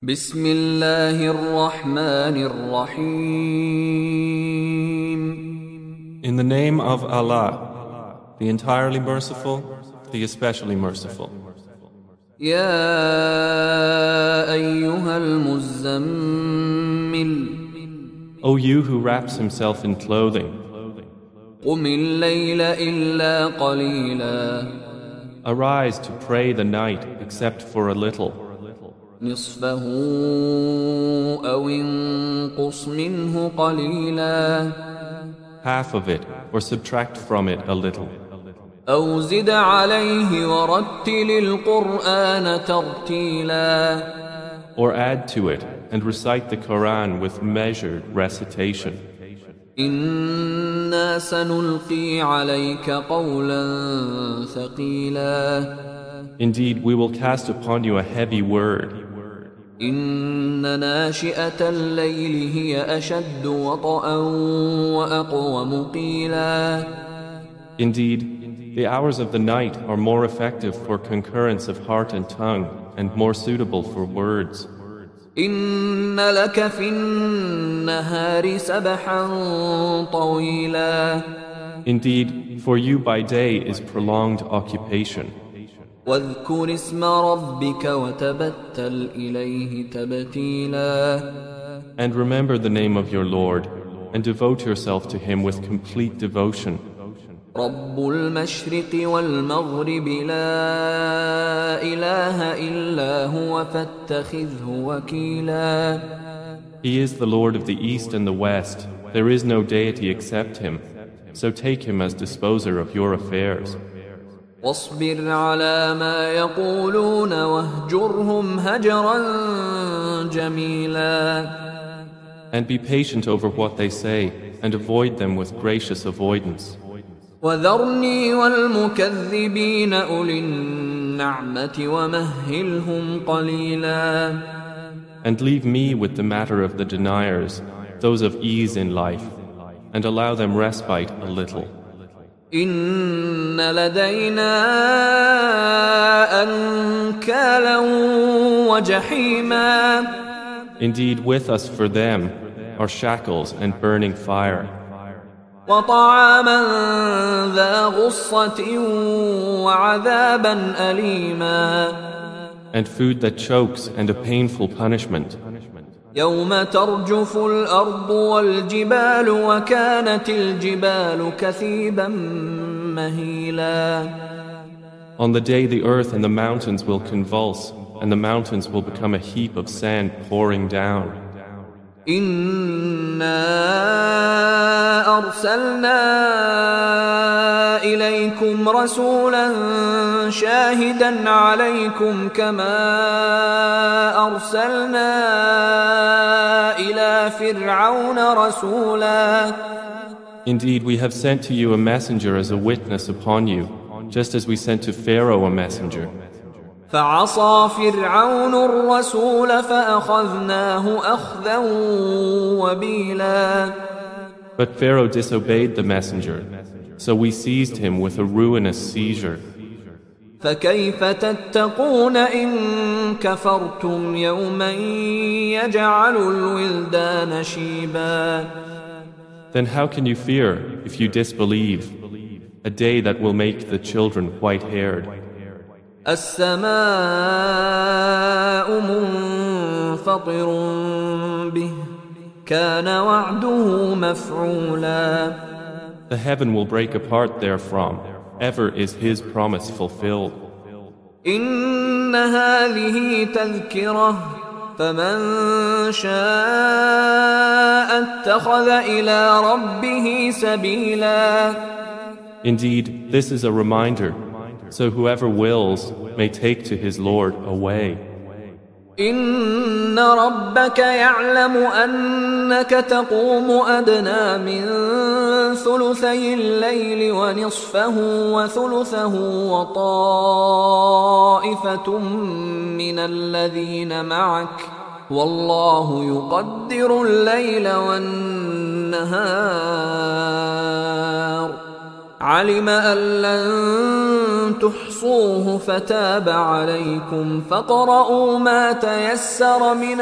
بسم الله الرحمن الرحيم. In the name of Allah, the entirely merciful, the especially merciful. يا أيها المزمل O you who wraps himself in clothing, قم الليل إلا قليلا arise to pray the night except for a little. نصفه أو انقص منه قليلا Half of it, or subtract from it a little. أو زد عليه ورتل القرآن ترتيلا Or add to it and recite the Quran with measured recitation. إنا سنلقي عليك قولا ثقيلا Indeed, we will cast upon you a heavy word. إن ناشئة الليل هي أشد وطئا وأقوم قيلا Indeed, the hours of the night are more effective for concurrence of heart and tongue and more suitable for words. إن لك في النهار سبحا طويلا Indeed, for you by day is prolonged occupation. واذكر اسم ربك وتبتل إليه تبتيلا And remember the name of your Lord and devote yourself to Him with complete devotion. رب المشرق والمغرب لا إله إلا هو فاتخذه وكيلا He is the Lord of the East and the West. There is no deity except Him. So take Him as disposer of your affairs. واصبر على ما يقولون واهجرهم هجرا جميلا And be patient over what they say and avoid them with gracious avoidance. وذرني والمكذبين أولي النعمة ومهلهم قليلا And leave me with the matter of the deniers, those of ease in life, and allow them respite a little. إن لدينا أنكالا وجحيما Indeed, with us for them are shackles and burning fire, وطعاما ذا غصة وعذابا أليما and food that chokes and a painful punishment. يوم ترجف الأرض والجبال وكانت الجبال كثيبا مهيلا On the day the earth and the mountains will convulse, and the mountains will become a heap of sand pouring down. إنا أرسلنا إليكم رسولا شاهدا عليكم كما أرسلنا إلى فرعون رسولا Indeed, we have sent to you a messenger as a witness upon you, just as we sent to Pharaoh a messenger. فعصى فرعون الرسول فأخذناه أخذا وبيلا But Pharaoh disobeyed the messenger, so we seized him with a ruinous seizure. فكيف تتقون إن كفرتم يوما يجعل الولدان شيبا Then how can you fear, if you disbelieve, a day that will make the children white-haired? السماء منفطر به كان وعده مفعولا The heaven will break apart therefrom. Ever is His promise fulfilled. إن هذه تذكرة فمن شاء اتخذ إلى ربه سبيلا Indeed, this is a reminder, so whoever wills may take to his Lord a way. إن ربك يعلم أنك تقوم أدنى من ثلثي الليل ونصفه وثلثه وطائفة من الذين معك والله يقدر الليل والنهار علم أن لن تحصوه فتاب عليكم فاقرؤوا ما تيسر من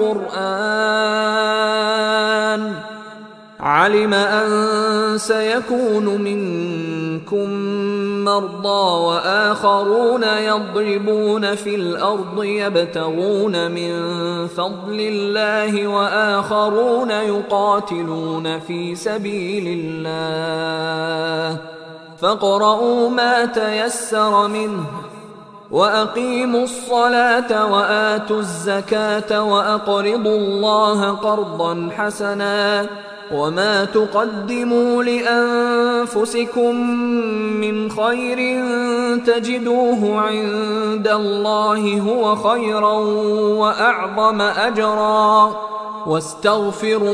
القرآن علم أن سيكون منكم مرضى وآخرون يضربون في الأرض يبتغون من فضل الله وآخرون يقاتلون في سبيل الله فاقرؤوا ما تيسر منه وأقيموا الصلاة وآتوا الزكاة وأقرضوا الله قرضا حسنا وما تقدموا لأنفسكم من خير تجدوه عند الله هو خيرا وأعظم أجرا واستغفروا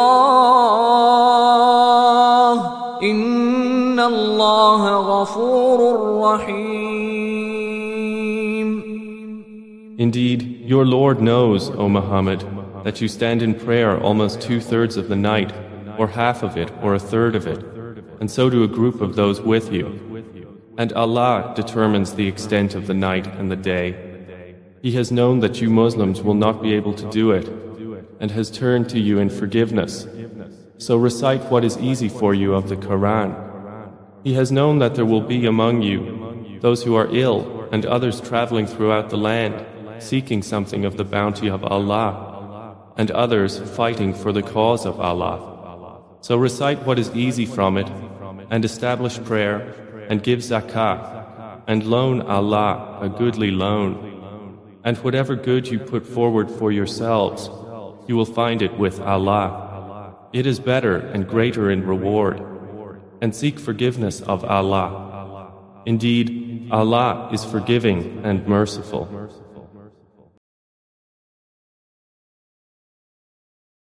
الله إن الله غفور رحيم. Indeed, your Lord knows, O Muhammad, that you stand in prayer almost 2/3 of the night, or half of it, or 1/3 of it, and so do a group of those with you. And Allah determines the extent of the night and the day. He has known that you Muslims will not be able to do it, and has turned to you in forgiveness. So recite what is easy for you of the Quran. He has known that there will be among you those who are ill and others traveling throughout the land, seeking something of the bounty of Allah, and others fighting for the cause of Allah. So recite what is easy from it, and establish prayer, and give zakah, and loan Allah a goodly loan. And whatever good you put forward for yourselves, you will find it with Allah. It is better and greater in reward. And seek forgiveness of Allah. Indeed, Allah is forgiving and merciful.